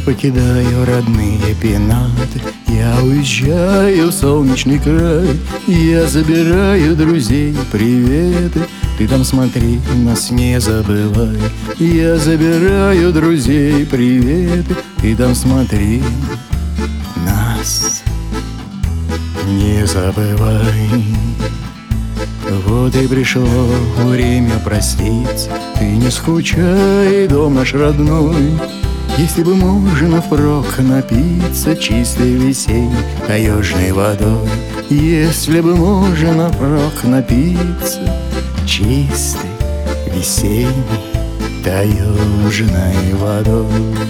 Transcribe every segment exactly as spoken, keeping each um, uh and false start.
покидаю родные пенаты, я уезжаю в солнечный край. Я забираю друзей, приветы, ты там смотри, нас не забывай. Я забираю друзей, приветы, ты там смотри, нас не забывай. Вот и пришло время проститься, ты не скучай, дом наш родной. Если бы можно впрок напиться чистой весенней таежной водой, если бы можно впрок напиться чистой весенней таежной водой.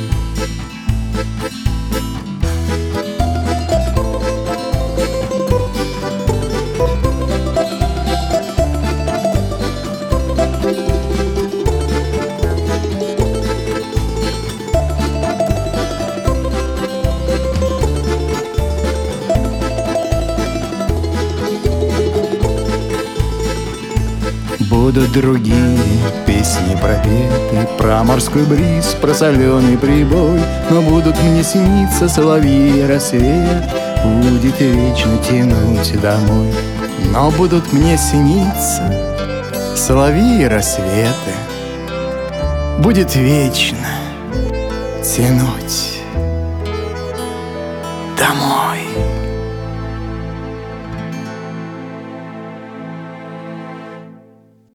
Будут другие песни пропеты, про морской бриз, про соленый прибой, но будут мне сниться соловьи и рассвет, будет вечно тянуть домой. Но будут мне сниться соловьи и рассветы, будет вечно тянуть домой.